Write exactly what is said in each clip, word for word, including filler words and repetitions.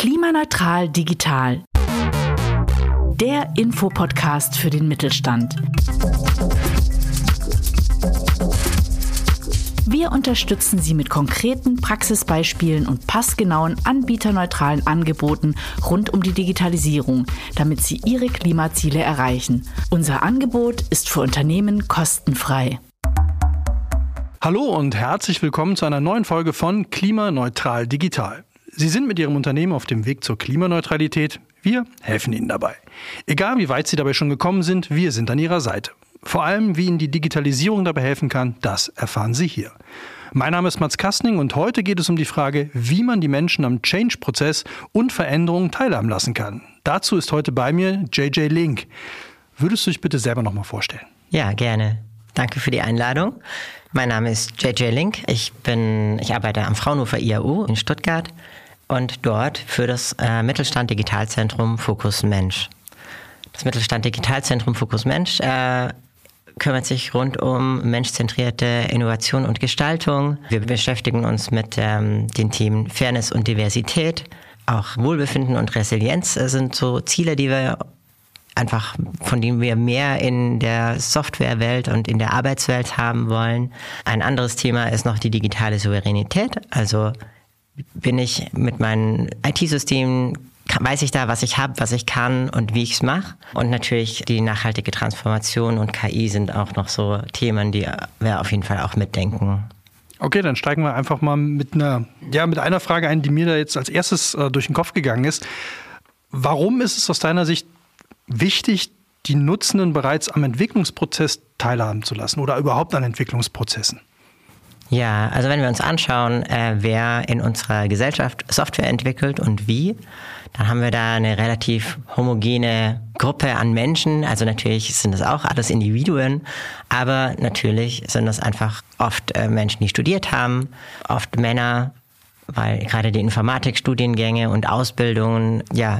Klimaneutral digital. Der Infopodcast für den Mittelstand. Wir unterstützen Sie mit konkreten Praxisbeispielen und passgenauen anbieterneutralen Angeboten rund um die Digitalisierung, damit Sie Ihre Klimaziele erreichen. Unser Angebot ist für Unternehmen kostenfrei. Hallo und herzlich willkommen zu einer neuen Folge von Klimaneutral digital. Sie sind mit Ihrem Unternehmen auf dem Weg zur Klimaneutralität. Wir helfen Ihnen dabei. Egal wie weit Sie dabei schon gekommen sind, wir sind an Ihrer Seite. Vor allem, wie Ihnen die Digitalisierung dabei helfen kann, das erfahren Sie hier. Mein Name ist Mats Kastning und heute geht es um die Frage, wie man die Menschen am Change-Prozess und Veränderungen teilhaben lassen kann. Dazu ist heute bei mir J J Link. Würdest du dich bitte selber nochmal vorstellen? Ja, gerne. Danke für die Einladung. Mein Name ist J J Link. Ich bin, ich arbeite am Fraunhofer I A U in Stuttgart und dort für das äh, Mittelstand Digitalzentrum Fokus Mensch. Das Mittelstand Digitalzentrum Fokus Mensch äh, kümmert sich rund um menschzentrierte Innovation und Gestaltung. Wir beschäftigen uns mit ähm, den Themen Fairness und Diversität. Auch Wohlbefinden und Resilienz sind so Ziele, die wir einfach, von denen wir mehr in der Softwarewelt und in der Arbeitswelt haben wollen. Ein anderes Thema ist noch die digitale Souveränität. Also bin ich mit meinen I T-Systemen, weiß ich da, was ich habe, was ich kann und wie ich es mache. Und natürlich die nachhaltige Transformation und K I sind auch noch so Themen, die wir auf jeden Fall auch mitdenken. Okay, dann steigen wir einfach mal mit einer, ja, mit einer Frage ein, die mir da jetzt als erstes äh, durch den Kopf gegangen ist. Warum ist es aus deiner Sicht wichtig, die Nutzenden bereits am Entwicklungsprozess teilhaben zu lassen oder überhaupt an Entwicklungsprozessen? Ja, also wenn wir uns anschauen, äh, wer in unserer Gesellschaft Software entwickelt und wie, dann haben wir da eine relativ homogene Gruppe an Menschen. Also natürlich sind das auch alles Individuen, aber natürlich sind das einfach oft äh, Menschen, die studiert haben, oft Männer, weil gerade die Informatikstudiengänge und Ausbildungen, ja,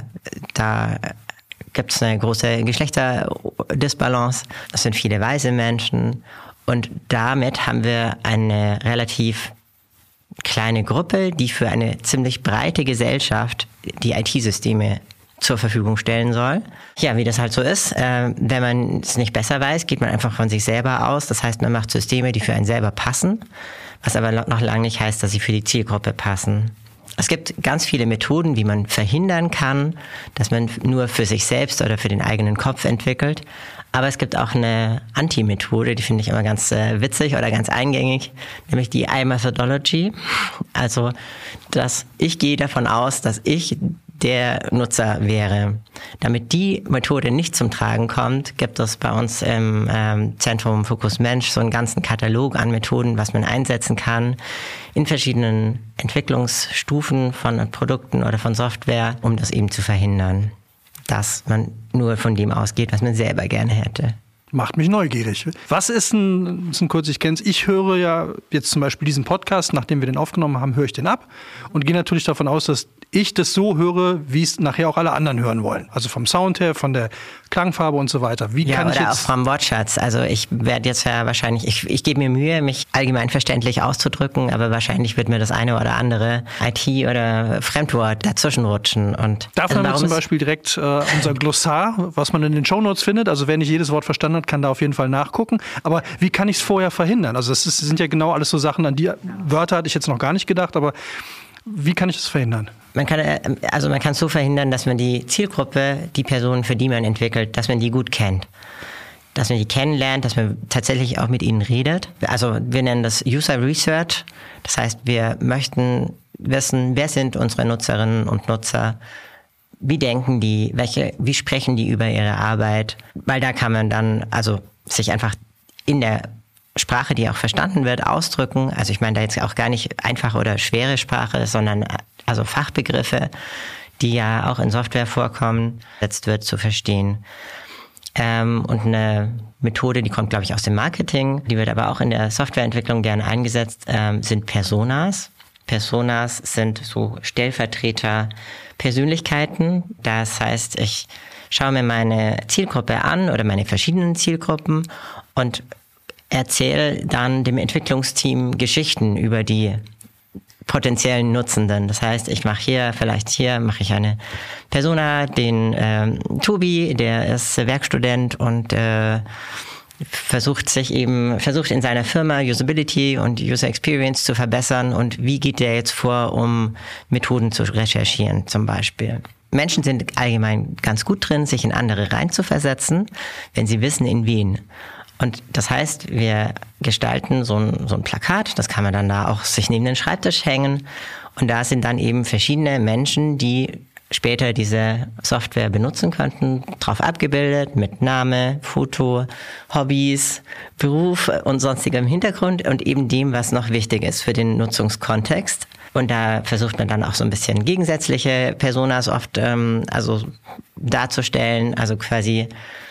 da gibt es eine große Geschlechterdisbalance. Das sind viele weiße Menschen. Und damit haben wir eine relativ kleine Gruppe, die für eine ziemlich breite Gesellschaft die I T-Systeme zur Verfügung stellen soll. Ja, wie das halt so ist, äh, wenn man es nicht besser weiß, geht man einfach von sich selber aus. Das heißt, man macht Systeme, die für einen selber passen, was aber noch lange nicht heißt, dass sie für die Zielgruppe passen. Es gibt ganz viele Methoden, wie man verhindern kann, dass man nur für sich selbst oder für den eigenen Kopf entwickelt. Aber es gibt auch eine Anti-Methode, die finde ich immer ganz äh, witzig oder ganz eingängig, nämlich die I-Methodology. Also, dass ich gehe davon aus, dass ich der Nutzer wäre. Damit die Methode nicht zum Tragen kommt, gibt es bei uns im ähm, Zentrum Fokus Mensch so einen ganzen Katalog an Methoden, was man einsetzen kann in verschiedenen Entwicklungsstufen von Produkten oder von Software, um das eben zu verhindern, dass man nur von dem ausgeht, was man selber gerne hätte. Macht mich neugierig. Was ist ein, ist ein kurz, ich kenne es, ich höre ja jetzt zum Beispiel diesen Podcast, nachdem wir den aufgenommen haben, höre ich den ab und gehe natürlich davon aus, dass ich das so höre, wie es nachher auch alle anderen hören wollen. Also vom Sound her, von der Klangfarbe und so weiter. Wie ja, kann ich oder jetzt auch vom Wortschatz. Also ich werde jetzt ja wahrscheinlich, ich, ich gebe mir Mühe, mich allgemein verständlich auszudrücken, aber wahrscheinlich wird mir das eine oder andere I T- oder Fremdwort dazwischen rutschen. Und Darf also man mir zum Beispiel direkt äh, unser Glossar, was man in den Shownotes findet, also wer nicht jedes Wort verstanden hat, kann da auf jeden Fall nachgucken. Aber wie kann ich es vorher verhindern? Also das ist, sind ja genau alles so Sachen, an die Wörter hatte ich jetzt noch gar nicht gedacht, aber wie kann ich das verhindern? Man kann, also man kann es so verhindern, dass man die Zielgruppe, die Personen, für die man entwickelt, dass man die gut kennt. Dass man die kennenlernt, dass man tatsächlich auch mit ihnen redet. Also wir nennen das User Research. Das heißt, wir möchten wissen, wer sind unsere Nutzerinnen und Nutzer, wie denken die, welche, wie sprechen die über ihre Arbeit, weil da kann man dann also sich einfach in der Sprache, die auch verstanden wird, ausdrücken. Also ich meine da jetzt auch gar nicht einfache oder schwere Sprache, sondern also Fachbegriffe, die ja auch in Software vorkommen, jetzt wird zu verstehen. Ähm, und eine Methode, die kommt, glaube ich, aus dem Marketing, die wird aber auch in der Softwareentwicklung gerne eingesetzt, ähm, sind Personas. Personas sind so Stellvertreter Persönlichkeiten. Das heißt, ich schaue mir meine Zielgruppe an oder meine verschiedenen Zielgruppen und erzähle dann dem Entwicklungsteam Geschichten über die potenziellen Nutzenden. Das heißt, ich mache hier, vielleicht hier mache ich eine Persona, den ähm, Tobi, der ist Werkstudent und äh, versucht sich eben, versucht in seiner Firma Usability und User Experience zu verbessern und wie geht der jetzt vor, um Methoden zu recherchieren zum Beispiel. Menschen sind allgemein ganz gut drin, sich in andere reinzuversetzen, wenn sie wissen, in wen. Und das heißt, wir gestalten so ein, so ein Plakat, das kann man dann da auch sich neben den Schreibtisch hängen und da sind dann eben verschiedene Menschen, die später diese Software benutzen könnten, drauf abgebildet mit Name, Foto, Hobbys, Beruf und sonstigem Hintergrund und eben dem, was noch wichtig ist für den Nutzungskontext. Und da versucht man dann auch so ein bisschen gegensätzliche Personas oft ähm, also darzustellen, also quasi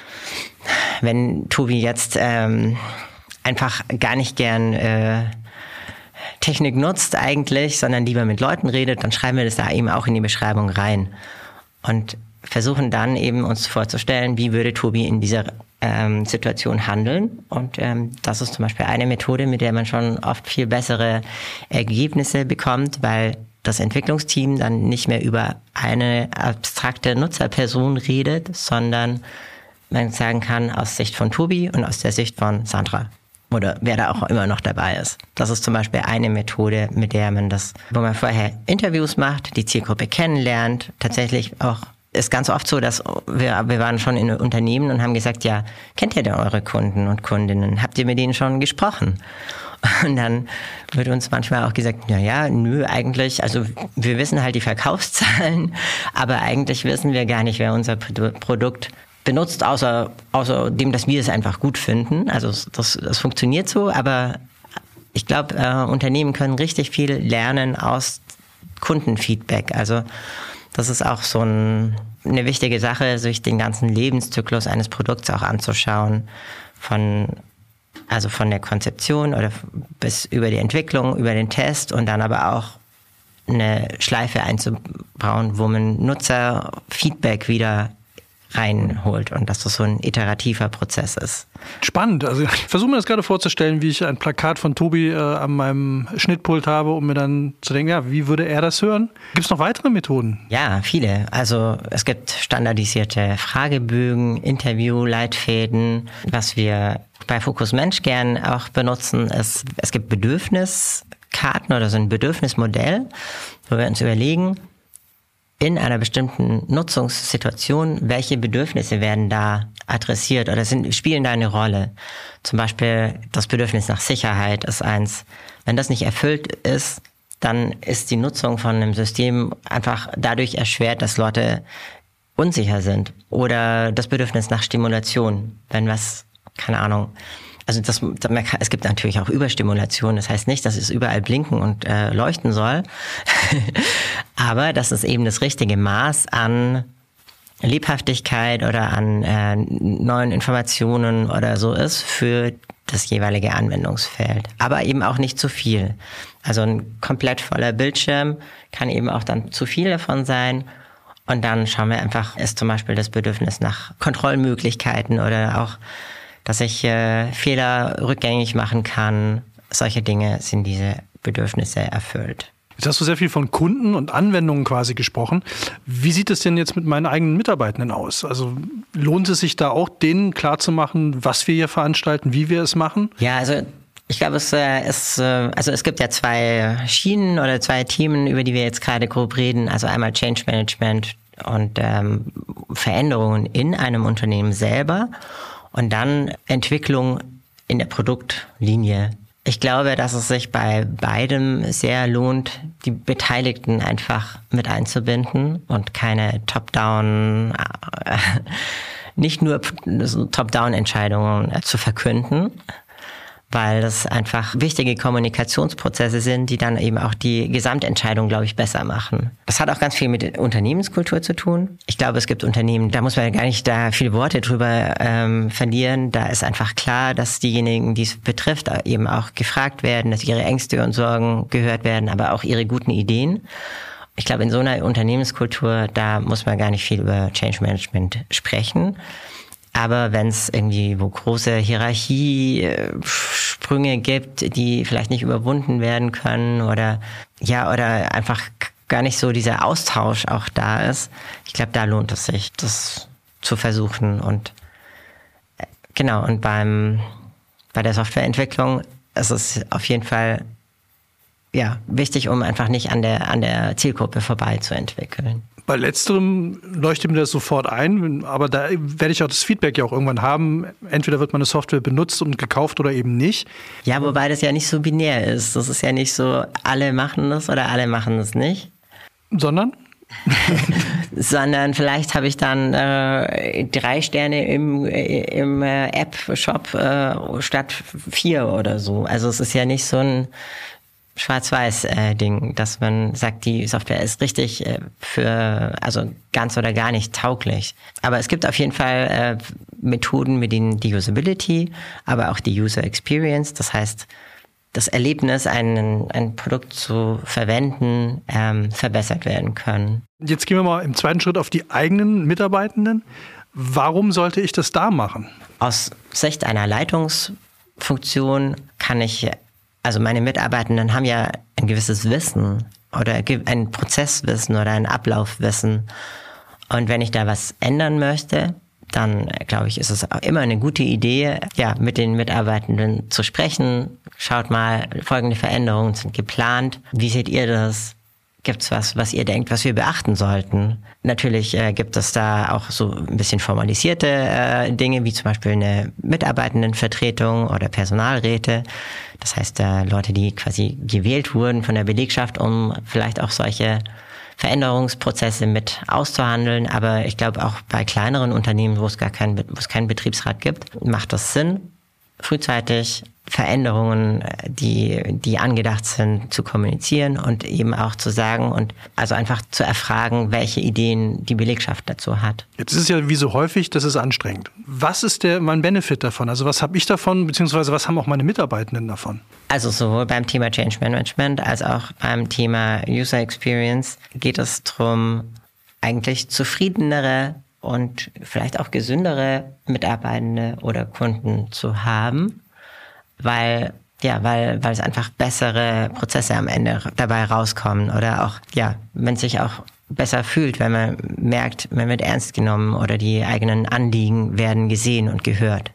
wenn Tobi jetzt ähm, einfach gar nicht gern äh, Technik nutzt eigentlich, sondern lieber mit Leuten redet, dann schreiben wir das da eben auch in die Beschreibung rein und versuchen dann eben uns vorzustellen, wie würde Tobi in dieser ähm, Situation handeln. Und ähm, das ist zum Beispiel eine Methode, mit der man schon oft viel bessere Ergebnisse bekommt, weil das Entwicklungsteam dann nicht mehr über eine abstrakte Nutzerperson redet, sondern man sagen kann, aus Sicht von Tobi und aus der Sicht von Sandra. Oder wer da auch immer noch dabei ist. Das ist zum Beispiel eine Methode, mit der man das, wo man vorher Interviews macht, die Zielgruppe kennenlernt. Tatsächlich auch ist ganz oft so, dass wir, wir waren schon in Unternehmen und haben gesagt, ja, kennt ihr denn eure Kunden und Kundinnen? Habt ihr mit denen schon gesprochen? Und dann wird uns manchmal auch gesagt, na ja, nö, eigentlich, also wir wissen halt die Verkaufszahlen, aber eigentlich wissen wir gar nicht, wer unser Produkt benutzt, außer, außer dem, dass wir es einfach gut finden. Also das, das funktioniert so, aber ich glaube, äh, Unternehmen können richtig viel lernen aus Kundenfeedback. Also das ist auch so ein, eine wichtige Sache, sich den ganzen Lebenszyklus eines Produkts auch anzuschauen. Von, also von der Konzeption oder bis über die Entwicklung, über den Test und dann aber auch eine Schleife einzubauen, wo man Nutzerfeedback wieder reinholt und dass das so ein iterativer Prozess ist. Spannend. Also ich versuche mir das gerade vorzustellen, wie ich ein Plakat von Tobi äh, an meinem Schnittpult habe, um mir dann zu denken, ja, wie würde er das hören? Gibt es noch weitere Methoden? Ja, viele. Also es gibt standardisierte Fragebögen, Interviewleitfäden. Was wir bei Fokus Mensch gern auch benutzen, ist, es gibt Bedürfniskarten oder so ein Bedürfnismodell, wo wir uns überlegen, in einer bestimmten Nutzungssituation, welche Bedürfnisse werden da adressiert oder sind, spielen da eine Rolle? Zum Beispiel das Bedürfnis nach Sicherheit ist eins. Wenn das nicht erfüllt ist, dann ist die Nutzung von einem System einfach dadurch erschwert, dass Leute unsicher sind. Oder das Bedürfnis nach Stimulation. Wenn was, keine Ahnung, also das, es gibt natürlich auch Überstimulation, das heißt nicht, dass es überall blinken und äh, leuchten soll, aber dass es eben das richtige Maß an Lebhaftigkeit oder an äh, neuen Informationen oder so ist für das jeweilige Anwendungsfeld. Aber eben auch nicht zu viel. Also ein komplett voller Bildschirm kann eben auch dann zu viel davon sein. Und dann schauen wir einfach, ist zum Beispiel das Bedürfnis nach Kontrollmöglichkeiten oder auch dass ich äh, Fehler rückgängig machen kann. Solche Dinge sind diese Bedürfnisse erfüllt. Jetzt hast du sehr viel von Kunden und Anwendungen quasi gesprochen. Wie sieht es denn jetzt mit meinen eigenen Mitarbeitenden aus? Also lohnt es sich da auch, denen klarzumachen, was wir hier veranstalten, wie wir es machen? Ja, also ich glaube, es äh, ist, äh, also es gibt ja zwei Schienen oder zwei Themen, über die wir jetzt gerade grob reden. Also einmal Change Management und ähm, Veränderungen in einem Unternehmen selber. Und dann Entwicklung in der Produktlinie. Ich glaube, dass es sich bei beidem sehr lohnt, die Beteiligten einfach mit einzubinden und keine Top-Down, äh, nicht nur Top-Down-Entscheidungen zu verkünden, weil das einfach wichtige Kommunikationsprozesse sind, die dann eben auch die Gesamtentscheidung, glaube ich, besser machen. Das hat auch ganz viel mit Unternehmenskultur zu tun. Ich glaube, es gibt Unternehmen, da muss man gar nicht da viele Worte drüber ähm, verlieren. Da ist einfach klar, dass diejenigen, die es betrifft, eben auch gefragt werden, dass ihre Ängste und Sorgen gehört werden, aber auch ihre guten Ideen. Ich glaube, in so einer Unternehmenskultur, da muss man gar nicht viel über Change Management sprechen. Aber wenn es irgendwie wo große Hierarchiesprünge gibt, die vielleicht nicht überwunden werden können oder ja oder einfach gar nicht so dieser Austausch auch da ist, ich glaube, da lohnt es sich, das zu versuchen. Und genau, und beim bei der Softwareentwicklung ist es auf jeden Fall ja wichtig, um einfach nicht an der an der Zielgruppe vorbei zu entwickeln. Bei letzterem leuchtet mir das sofort ein, aber da werde ich auch das Feedback ja auch irgendwann haben. Entweder wird meine Software benutzt und gekauft oder eben nicht. Ja, wobei das ja nicht so binär ist. Das ist ja nicht so, alle machen das oder alle machen das nicht. Sondern? Sondern vielleicht habe ich dann äh, drei Sterne im, im äh, App-Shop äh, statt vier oder so. Also es ist ja nicht so ein Schwarz-Weiß-Ding, äh, dass man sagt, die Software ist richtig äh, für, also ganz oder gar nicht tauglich. Aber es gibt auf jeden Fall äh, Methoden, mit denen die Usability, aber auch die User Experience, das heißt, das Erlebnis, ein, ein Produkt zu verwenden, ähm, verbessert werden können. Jetzt gehen wir mal im zweiten Schritt auf die eigenen Mitarbeitenden. Warum sollte ich das da machen? Aus Sicht einer Leitungsfunktion kann ich, also meine Mitarbeitenden haben ja ein gewisses Wissen oder ein Prozesswissen oder ein Ablaufwissen. Und wenn ich da was ändern möchte, dann glaube ich, ist es auch immer eine gute Idee, ja, mit den Mitarbeitenden zu sprechen. Schaut mal, folgende Veränderungen sind geplant. Wie seht ihr das? Gibt es was, was ihr denkt, was wir beachten sollten? Natürlich äh, gibt es da auch so ein bisschen formalisierte äh, Dinge, wie zum Beispiel eine Mitarbeitendenvertretung oder Personalräte. Das heißt, äh, Leute, die quasi gewählt wurden von der Belegschaft, um vielleicht auch solche Veränderungsprozesse mit auszuhandeln. Aber ich glaube, auch bei kleineren Unternehmen, wo es gar keinen, wo es keinen Betriebsrat gibt, macht das Sinn, frühzeitig Veränderungen, die, die angedacht sind, zu kommunizieren und eben auch zu sagen und also einfach zu erfragen, welche Ideen die Belegschaft dazu hat. Jetzt ist es ja wie so häufig, das ist anstrengend. Was ist der, mein Benefit davon? Also was habe ich davon, beziehungsweise was haben auch meine Mitarbeitenden davon? Also sowohl beim Thema Change Management als auch beim Thema User Experience geht es darum, eigentlich zufriedenere und vielleicht auch gesündere Mitarbeitende oder Kunden zu haben, weil ja, weil weil es einfach bessere Prozesse am Ende dabei rauskommen oder auch ja, man sich auch besser fühlt, wenn man merkt, man wird ernst genommen oder die eigenen Anliegen werden gesehen und gehört.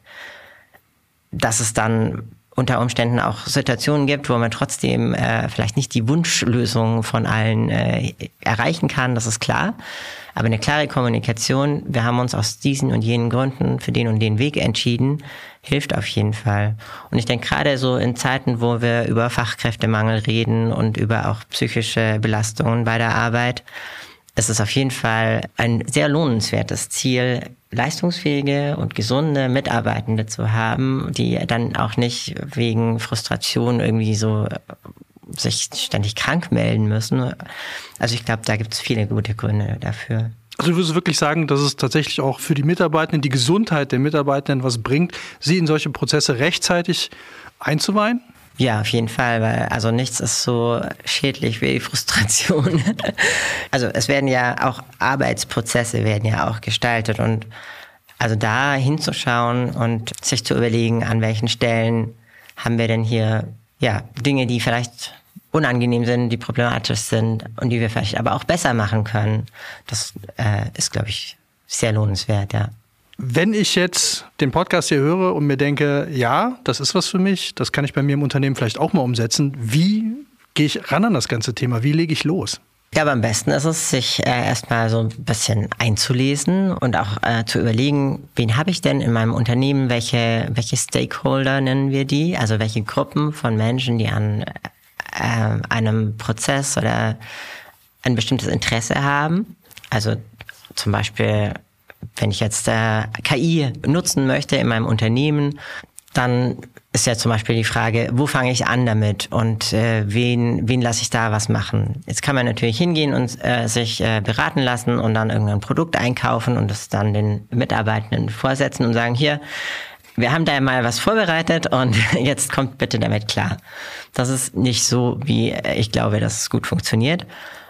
Dass es dann unter Umständen auch Situationen gibt, wo man trotzdem äh, vielleicht nicht die Wunschlösung von allen äh, erreichen kann, das ist klar. Aber eine klare Kommunikation, wir haben uns aus diesen und jenen Gründen für den und den Weg entschieden, hilft auf jeden Fall. Und ich denke gerade so in Zeiten, wo wir über Fachkräftemangel reden und über auch psychische Belastungen bei der Arbeit, ist es auf jeden Fall ein sehr lohnenswertes Ziel, leistungsfähige und gesunde Mitarbeitende zu haben, die dann auch nicht wegen Frustration irgendwie so sich ständig krank melden müssen. Also ich glaube, da gibt es viele gute Gründe dafür. Also du würdest wirklich sagen, dass es tatsächlich auch für die Mitarbeitenden, die Gesundheit der Mitarbeitenden was bringt, sie in solche Prozesse rechtzeitig einzuweihen? Ja, auf jeden Fall, weil also nichts ist so schädlich wie die Frustration. Also es werden ja auch Arbeitsprozesse werden ja auch gestaltet und also da hinzuschauen und sich zu überlegen, an welchen Stellen haben wir denn hier ja Dinge, die vielleicht unangenehm sind, die problematisch sind und die wir vielleicht aber auch besser machen können. Das äh, ist, glaube ich, sehr lohnenswert, ja. Wenn ich jetzt den Podcast hier höre und mir denke, ja, das ist was für mich, das kann ich bei mir im Unternehmen vielleicht auch mal umsetzen, wie gehe ich ran an das ganze Thema? Wie lege ich los? Ja, aber am besten ist es, sich äh, erstmal so ein bisschen einzulesen und auch äh, zu überlegen, wen habe ich denn in meinem Unternehmen, welche, welche Stakeholder nennen wir die, also welche Gruppen von Menschen, die an äh, einem Prozess oder ein bestimmtes Interesse haben. Also zum Beispiel, wenn ich jetzt äh, K I nutzen möchte in meinem Unternehmen, dann ist ja zum Beispiel die Frage, wo fange ich an damit und äh, wen, wen lasse ich da was machen? Jetzt kann man natürlich hingehen und äh, sich äh, beraten lassen und dann irgendein Produkt einkaufen und das dann den Mitarbeitenden vorsetzen und sagen, hier, wir haben da mal was vorbereitet und jetzt kommt bitte damit klar. Das ist nicht so, wie ich glaube, dass es gut funktioniert.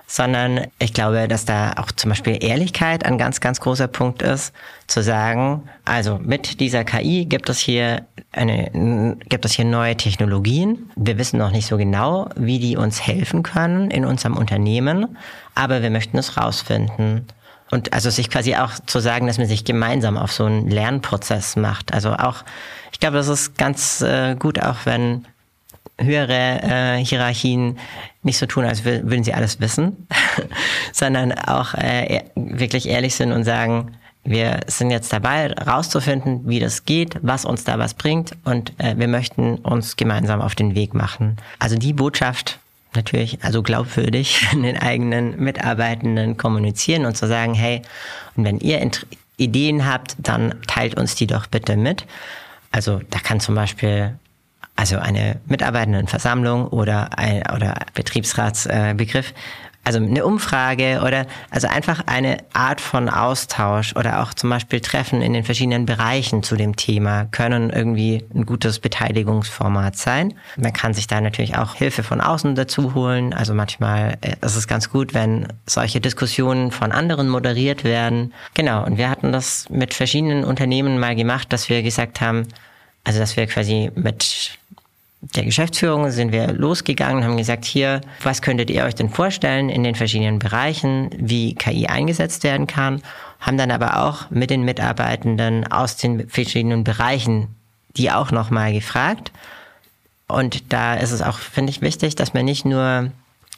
sondern ich glaube, dass da auch zum Beispiel Ehrlichkeit ein ganz, ganz großer Punkt ist, zu sagen, also mit dieser K I gibt es hier eine, gibt es hier neue Technologien. Wir wissen noch nicht so genau, wie die uns helfen können in unserem Unternehmen, aber wir möchten es rausfinden. Und also sich quasi auch zu sagen, dass man sich gemeinsam auf so einen Lernprozess macht. Also auch, ich glaube, das ist ganz äh, gut, auch wenn höhere äh, Hierarchien nicht so tun, als würden sie alles wissen, sondern auch äh, wirklich ehrlich sind und sagen, wir sind jetzt dabei, rauszufinden, wie das geht, was uns da was bringt, und äh, wir möchten uns gemeinsam auf den Weg machen. Also die Botschaft natürlich, also glaubwürdig den eigenen Mitarbeitenden kommunizieren und zu sagen, hey, und wenn ihr Int- Ideen habt, dann teilt uns die doch bitte mit. Also da kann zum Beispiel also eine Mitarbeitendenversammlung oder ein oder Betriebsratsbegriff, äh, also eine Umfrage oder also einfach eine Art von Austausch oder auch zum Beispiel Treffen in den verschiedenen Bereichen zu dem Thema können irgendwie ein gutes Beteiligungsformat sein. Man kann sich da natürlich auch Hilfe von außen dazu holen. Also manchmal ist es ganz gut, wenn solche Diskussionen von anderen moderiert werden. Genau, und wir hatten das mit verschiedenen Unternehmen mal gemacht, dass wir gesagt haben, also dass wir quasi mit der Geschäftsführung sind wir losgegangen und haben gesagt, hier, was könntet ihr euch denn vorstellen in den verschiedenen Bereichen, wie K I eingesetzt werden kann, haben dann aber auch mit den Mitarbeitenden aus den verschiedenen Bereichen die auch nochmal gefragt. Und da ist es auch, finde ich, wichtig, dass man nicht nur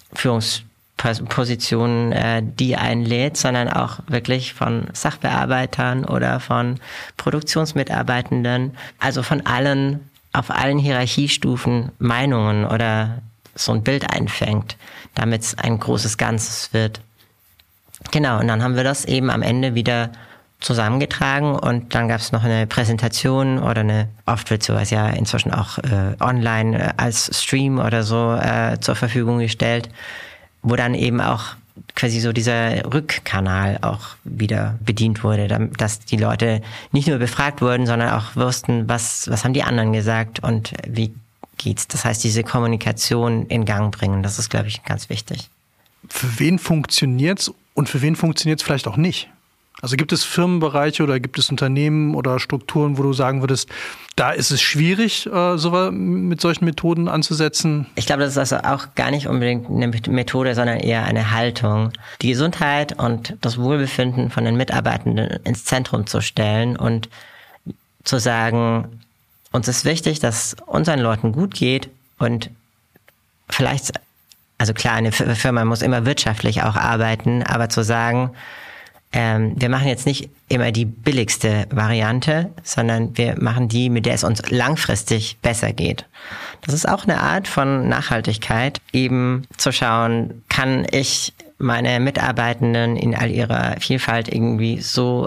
Führungspositionen äh, die einlädt, sondern auch wirklich von Sachbearbeitern oder von Produktionsmitarbeitenden, also von allen, auf allen Hierarchiestufen Meinungen oder so ein Bild einfängt, damit es ein großes Ganzes wird. Genau, und dann haben wir das eben am Ende wieder zusammengetragen und dann gab es noch eine Präsentation oder eine, oft wird sowas ja inzwischen auch äh, online äh, als Stream oder so äh, zur Verfügung gestellt, wo dann eben auch quasi so dieser Rückkanal auch wieder bedient wurde, dass die Leute nicht nur befragt wurden, sondern auch wussten, was, was haben die anderen gesagt und wie geht's. Das heißt, diese Kommunikation in Gang bringen, das ist, glaube ich, ganz wichtig. Für wen funktioniert's und für wen funktioniert's vielleicht auch nicht? Also gibt es Firmenbereiche oder gibt es Unternehmen oder Strukturen, wo du sagen würdest, da ist es schwierig, so mit solchen Methoden anzusetzen? Ich glaube, das ist also auch gar nicht unbedingt eine Methode, sondern eher eine Haltung. Die Gesundheit und das Wohlbefinden von den Mitarbeitenden ins Zentrum zu stellen und zu sagen, uns ist wichtig, dass unseren Leuten gut geht und vielleicht, also klar, eine Firma muss immer wirtschaftlich auch arbeiten, aber zu sagen, Ähm, wir machen jetzt nicht immer die billigste Variante, sondern wir machen die, mit der es uns langfristig besser geht. Das ist auch eine Art von Nachhaltigkeit, eben zu schauen, kann ich meine Mitarbeitenden in all ihrer Vielfalt irgendwie so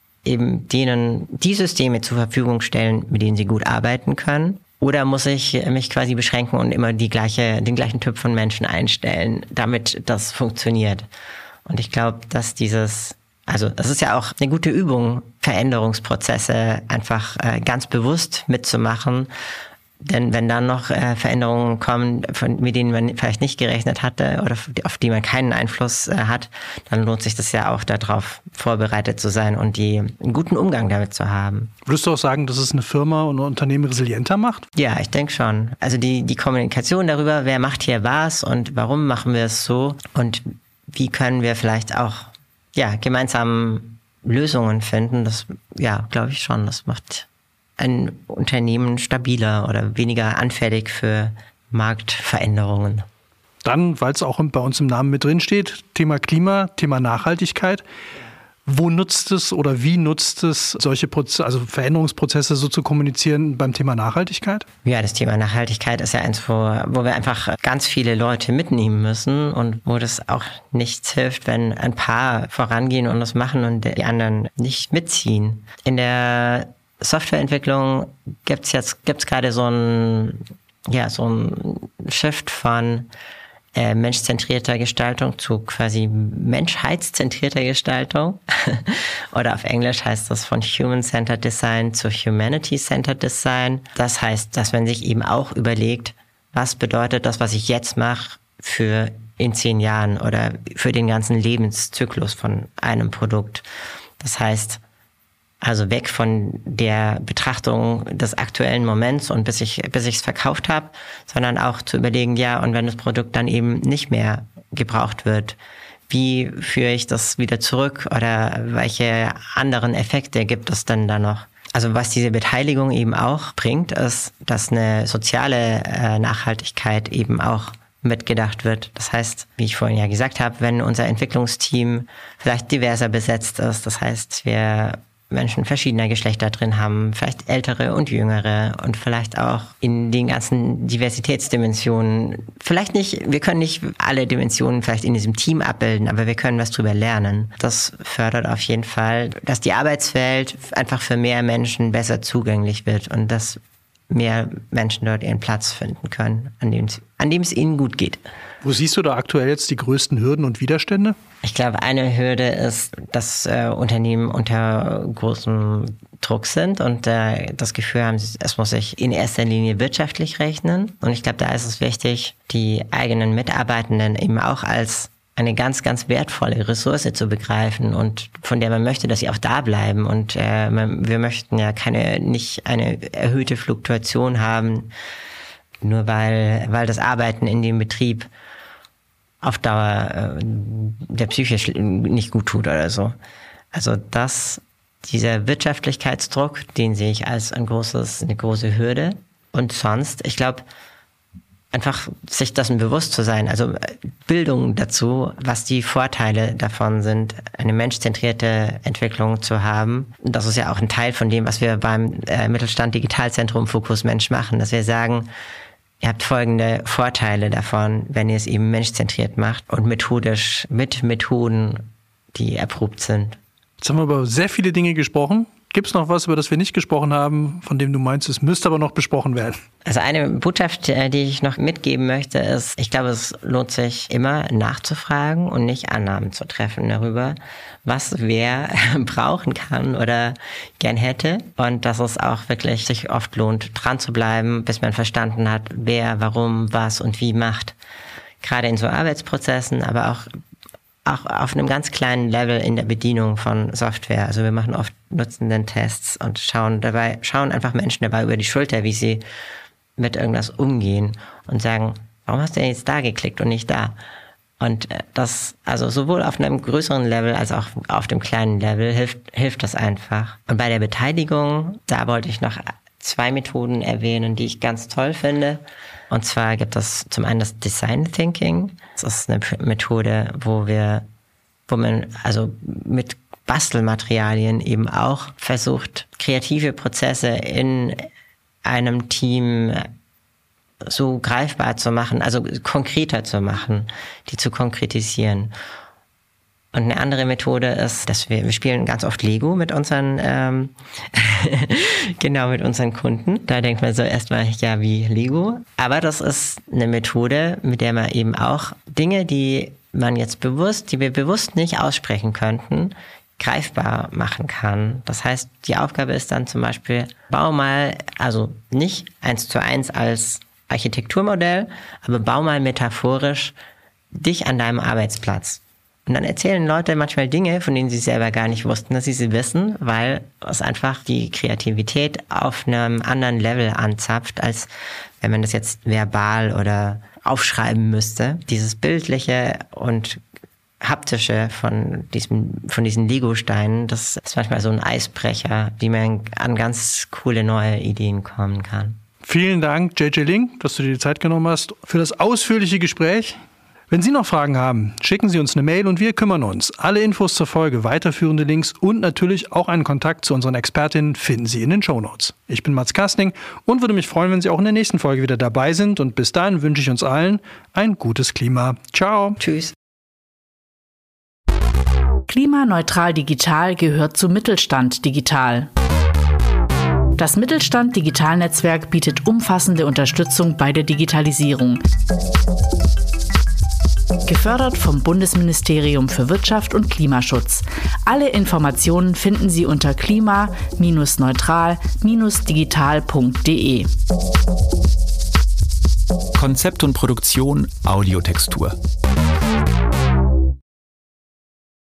eben denen die Systeme zur Verfügung stellen, mit denen sie gut arbeiten können? Oder muss ich mich quasi beschränken und immer die gleiche, den gleichen Typ von Menschen einstellen, damit das funktioniert? Und ich glaube, dass dieses Also das ist ja auch eine gute Übung, Veränderungsprozesse einfach äh, ganz bewusst mitzumachen. Denn wenn dann noch äh, Veränderungen kommen, von, mit denen man vielleicht nicht gerechnet hatte oder auf die man keinen Einfluss äh, hat, dann lohnt sich das ja auch, darauf vorbereitet zu sein und die, einen guten Umgang damit zu haben. Würdest du auch sagen, dass es eine Firma und ein Unternehmen resilienter macht? Ja, ich denke schon. Also die, die Kommunikation darüber, wer macht hier was und warum machen wir es so und wie können wir vielleicht auch ja, gemeinsam Lösungen finden, das, ja, glaube ich schon, das macht ein Unternehmen stabiler oder weniger anfällig für Marktveränderungen. Dann, weil es auch bei uns im Namen mit drin steht, Thema Klima, Thema Nachhaltigkeit. Wo nutzt es oder wie nutzt es, solche Proze- also Veränderungsprozesse so zu kommunizieren beim Thema Nachhaltigkeit? Ja, das Thema Nachhaltigkeit ist ja eins, wo, wo wir einfach ganz viele Leute mitnehmen müssen und wo das auch nichts hilft, wenn ein paar vorangehen und das machen und die anderen nicht mitziehen. In der Softwareentwicklung gibt's jetzt gibt's gerade so ein ja so ein Shift von Äh, menschzentrierter Gestaltung zu quasi menschheitszentrierter Gestaltung. Oder auf Englisch heißt das von Human-Centered Design zu Humanity-Centered Design. Das heißt, dass man sich eben auch überlegt, was bedeutet das, was ich jetzt mache, für in zehn Jahren oder für den ganzen Lebenszyklus von einem Produkt. Das heißt, also weg von der Betrachtung des aktuellen Moments und bis ich bis ich es verkauft habe, sondern auch zu überlegen, ja, und wenn das Produkt dann eben nicht mehr gebraucht wird, wie führe ich das wieder zurück oder welche anderen Effekte gibt es denn da noch? Also was diese Beteiligung eben auch bringt, ist, dass eine soziale äh, Nachhaltigkeit eben auch mitgedacht wird. Das heißt, wie ich vorhin ja gesagt habe, wenn unser Entwicklungsteam vielleicht diverser besetzt ist, das heißt, wir Menschen verschiedener Geschlechter drin haben, vielleicht ältere und jüngere und vielleicht auch in den ganzen Diversitätsdimensionen, vielleicht nicht, wir können nicht alle Dimensionen vielleicht in diesem Team abbilden, aber wir können was drüber lernen. Das fördert auf jeden Fall, dass die Arbeitswelt einfach für mehr Menschen besser zugänglich wird und dass mehr Menschen dort ihren Platz finden können, an dem es, an dem es ihnen gut geht. Wo siehst du da aktuell jetzt die größten Hürden und Widerstände? Ich glaube, eine Hürde ist, dass äh, Unternehmen unter großem Druck sind und äh, das Gefühl haben, es muss sich in erster Linie wirtschaftlich rechnen. Und ich glaube, da ist es wichtig, die eigenen Mitarbeitenden eben auch als eine ganz, ganz wertvolle Ressource zu begreifen und von der man möchte, dass sie auch da bleiben. Und äh, man, wir möchten ja keine, nicht eine erhöhte Fluktuation haben, nur weil, weil das Arbeiten in dem Betrieb auf Dauer äh, der psychisch nicht gut tut oder so. Also das, dieser Wirtschaftlichkeitsdruck, den sehe ich als ein großes, eine große Hürde. Und sonst, ich glaube, einfach sich dessen bewusst zu sein, also Bildung dazu, was die Vorteile davon sind, eine menschzentrierte Entwicklung zu haben. Das ist ja auch ein Teil von dem, was wir beim äh, Mittelstand Digitalzentrum Fokus Mensch machen, dass wir sagen, ihr habt folgende Vorteile davon, wenn ihr es eben menschzentriert macht und methodisch mit Methoden, die erprobt sind. Jetzt haben wir über sehr viele Dinge gesprochen. Gibt es noch was, über das wir nicht gesprochen haben, von dem du meinst, es müsste aber noch besprochen werden? Also eine Botschaft, die ich noch mitgeben möchte, ist, ich glaube, es lohnt sich immer nachzufragen und nicht Annahmen zu treffen darüber, was wer brauchen kann oder gern hätte. Und dass es auch wirklich sich oft lohnt, dran zu bleiben, bis man verstanden hat, wer, warum, was und wie macht. Gerade in so Arbeitsprozessen, aber auch auch auf einem ganz kleinen Level in der Bedienung von Software. Also wir machen oft Nutzenden-Tests und schauen dabei, schauen einfach Menschen dabei über die Schulter, wie sie mit irgendwas umgehen und sagen, warum hast du denn jetzt da geklickt und nicht da? Und das, also sowohl auf einem größeren Level als auch auf dem kleinen Level hilft, hilft das einfach. Und bei der Beteiligung, da wollte ich noch zwei Methoden erwähnen, die ich ganz toll finde. Und zwar gibt es zum einen das Design Thinking. Das ist eine Methode, wo wir, wo man also mit Bastelmaterialien eben auch versucht, kreative Prozesse in einem Team so greifbar zu machen, also konkreter zu machen, die zu konkretisieren. Und eine andere Methode ist, dass wir, wir spielen ganz oft Lego mit unseren, ähm, genau, mit unseren Kunden. Da denkt man so erstmal, ja, wie Lego. Aber das ist eine Methode, mit der man eben auch Dinge, die man jetzt bewusst, die wir bewusst nicht aussprechen könnten, greifbar machen kann. Das heißt, die Aufgabe ist dann zum Beispiel, bau mal, also nicht eins zu eins als Architekturmodell, aber bau mal metaphorisch dich an deinem Arbeitsplatz. Und dann erzählen Leute manchmal Dinge, von denen sie selber gar nicht wussten, dass sie sie wissen, weil es einfach die Kreativität auf einem anderen Level anzapft, als wenn man das jetzt verbal oder aufschreiben müsste. Dieses Bildliche und Haptische von diesem, von diesen Lego-Steinen, das ist manchmal so ein Eisbrecher, wie man an ganz coole neue Ideen kommen kann. Vielen Dank, J J Link, dass du dir die Zeit genommen hast für das ausführliche Gespräch. Wenn Sie noch Fragen haben, schicken Sie uns eine Mail und wir kümmern uns. Alle Infos zur Folge, weiterführende Links und natürlich auch einen Kontakt zu unseren Expertinnen finden Sie in den Shownotes. Ich bin Mats Kastning und würde mich freuen, wenn Sie auch in der nächsten Folge wieder dabei sind. Und bis dahin wünsche ich uns allen ein gutes Klima. Ciao. Tschüss. Klimaneutral Digital gehört zu Mittelstand Digital. Das Mittelstand Digital Netzwerk bietet umfassende Unterstützung bei der Digitalisierung. Gefördert vom Bundesministerium für Wirtschaft und Klimaschutz. Alle Informationen finden Sie unter klima neutral digital punkt de. Konzept und Produktion Audiotextur.